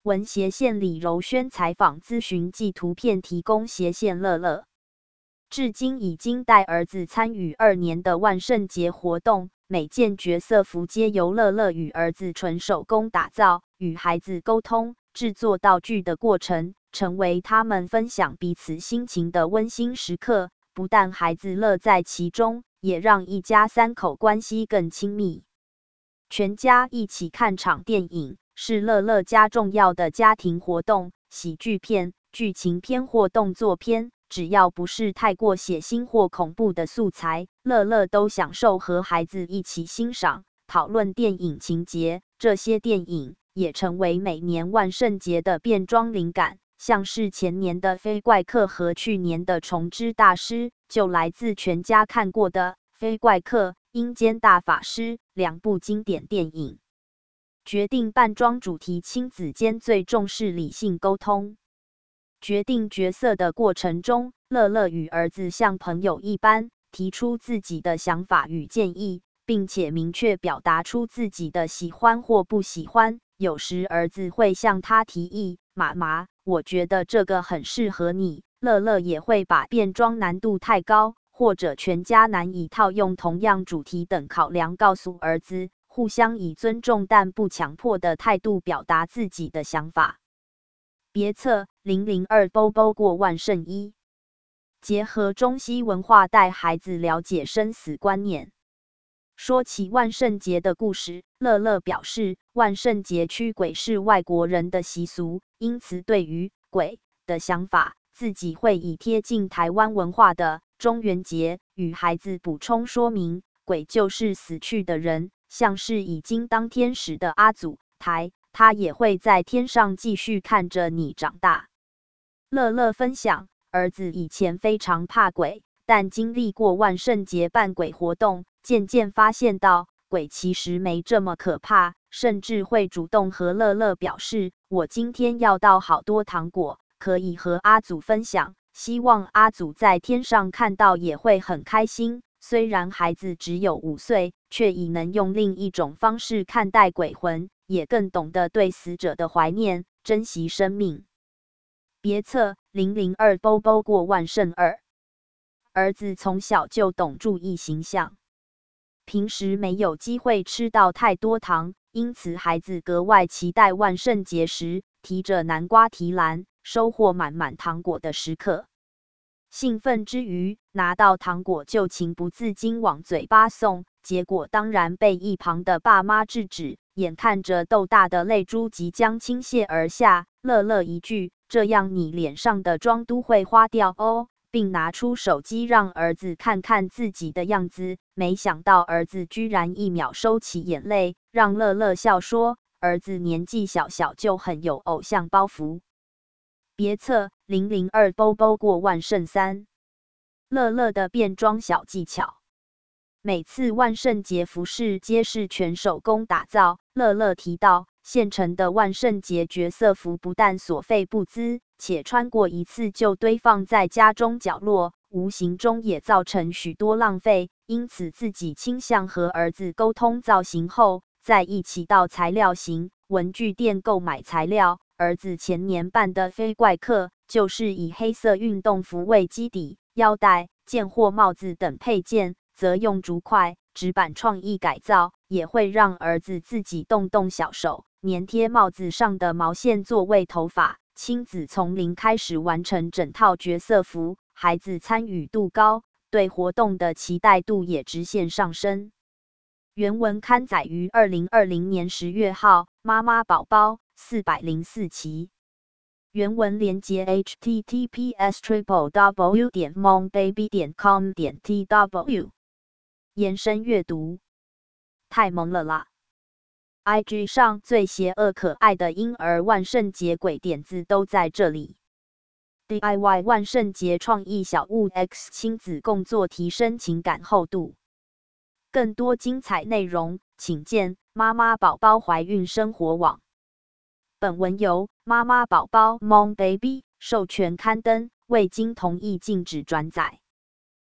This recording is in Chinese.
文斜线李柔轩采访咨询暨图片提供斜线乐乐。至今已经带儿子参与2年的万圣节活动，每件角色服皆由乐乐与儿子纯手工打造，与孩子沟通、制作道具的过程，成为他们分享彼此心情的温馨时刻。不但孩子乐在其中，也让一家3口关系更亲密。全家一起看场电影，是乐乐家重要的家庭活动。喜剧片、剧情片或动作片，只要不是太过血腥或恐怖的素材，乐乐都享受和孩子一起欣赏、讨论电影情节。这些电影也成为每年万圣节的变装灵感，像是前年的飞怪客和去年的虫之大师，就来自全家看过的飞怪客、阴间大法师2部经典电影。决定扮装主题，亲子间最重视理性沟通。决定角色的过程中，乐乐与儿子像朋友一般，提出自己的想法与建议，并且明确表达出自己的喜欢或不喜欢。有时儿子会向他提议：“妈妈，我觉得这个很适合你。”乐乐也会把变装难度太高，或者全家难以套用同样主题等考量告诉儿子，互相以尊重但不强迫的态度表达自己的想法。别册002包包过万圣衣，结合中西文化带孩子了解生死观念。说起万圣节的故事，乐乐表示，万圣节驱鬼是外国人的习俗，因此对于鬼的想法，自己会以贴近台湾文化的中元节与孩子补充说明，鬼就是死去的人，像是已经当天使的阿祖台，他也会在天上继续看着你长大。乐乐分享，儿子以前非常怕鬼，但经历过万圣节扮鬼活动，渐渐发现到鬼其实没这么可怕，甚至会主动和乐乐表示，我今天要到好多糖果，可以和阿祖分享，希望阿祖在天上看到也会很开心。虽然孩子只有5岁，却已能用另一种方式看待鬼魂，也更懂得对死者的怀念，珍惜生命。别册002包包过万圣2，儿子从小就懂注意形象，平时没有机会吃到太多糖，因此孩子格外期待万圣节时提着南瓜提篮，收获满满糖果的时刻。兴奋之余，拿到糖果就情不自禁往嘴巴送，结果当然被一旁的爸妈制止。眼看着豆大的泪珠即将倾泻而下，乐乐一句：“这样你脸上的妆都会花掉哦。”并拿出手机让儿子看看自己的样子。没想到儿子居然1秒收起眼泪，让乐乐笑说：“儿子年纪小小就很有偶像包袱。”别册002包包过万圣3，乐乐的变装小技巧。每次万圣节服饰皆是全手工打造。乐乐提到，现成的万圣节角色服不但所费不赀，且穿过一次就堆放在家中角落，无形中也造成许多浪费。因此自己倾向和儿子沟通造型后，再一起到材料型文具店购买材料。儿子前年扮的飞怪客，就是以黑色运动服为基底，腰带、剑或帽子等配件则用竹块、纸板创意改造，也会让儿子自己动动小手，粘贴帽子上的毛线作为头发，亲子从零开始完成整套角色服，孩子参与度高，对活动的期待度也直线上升。原文刊载于2020年10月号，妈妈宝宝404期。原文连结 https://www.monbaby.com.tw 延伸阅读。太萌了啦！ IG 上最邪恶可爱的婴儿万圣节鬼点子都在这里。DIY 万圣节创意小物 X 亲子共作，提升情感厚度。更多精彩内容，请见妈妈宝宝怀孕生活网。本文由妈妈宝宝 Mom Baby 授权刊登，未经同意禁止转载。